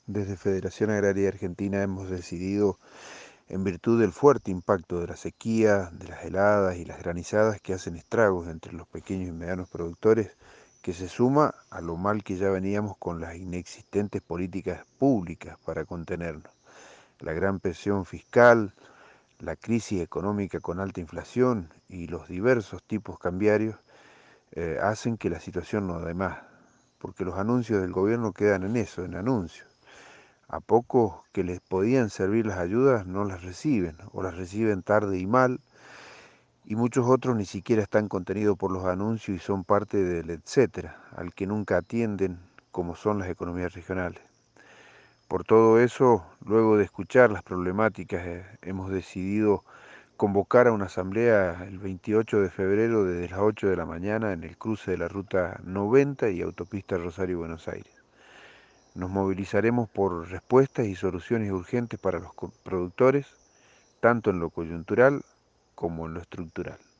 Desde Federación Agraria Argentina hemos decidido, en virtud del fuerte impacto de la sequía, de las heladas y las granizadas que hacen estragos entre los pequeños y medianos productores, que se suma a lo mal que ya veníamos con las inexistentes políticas públicas para contenernos. La gran presión fiscal, la crisis económica con alta inflación y los diversos tipos cambiarios hacen que la situación no dé más, porque los anuncios del gobierno quedan en eso, en anuncios. A pocos que les podían servir las ayudas no las reciben, o las reciben tarde y mal, y muchos otros ni siquiera están contenidos por los anuncios y son parte del etcétera, al que nunca atienden, como son las economías regionales. Por todo eso, luego de escuchar las problemáticas, hemos decidido convocar a una asamblea el 28 de febrero desde las 8 de la mañana en el cruce de la Ruta 90 y Autopista Rosario-Buenos Aires. Nos movilizaremos por respuestas y soluciones urgentes para los productores, tanto en lo coyuntural como en lo estructural.